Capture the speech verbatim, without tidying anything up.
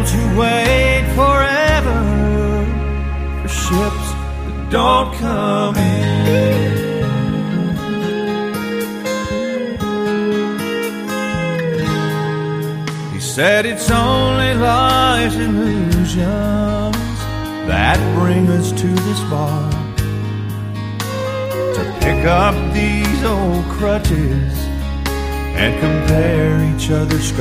those who wait forever for ships that don't come in. He said it's only life's illusions that bring us to this bar, to pick up these old crutches and compare each other's scars.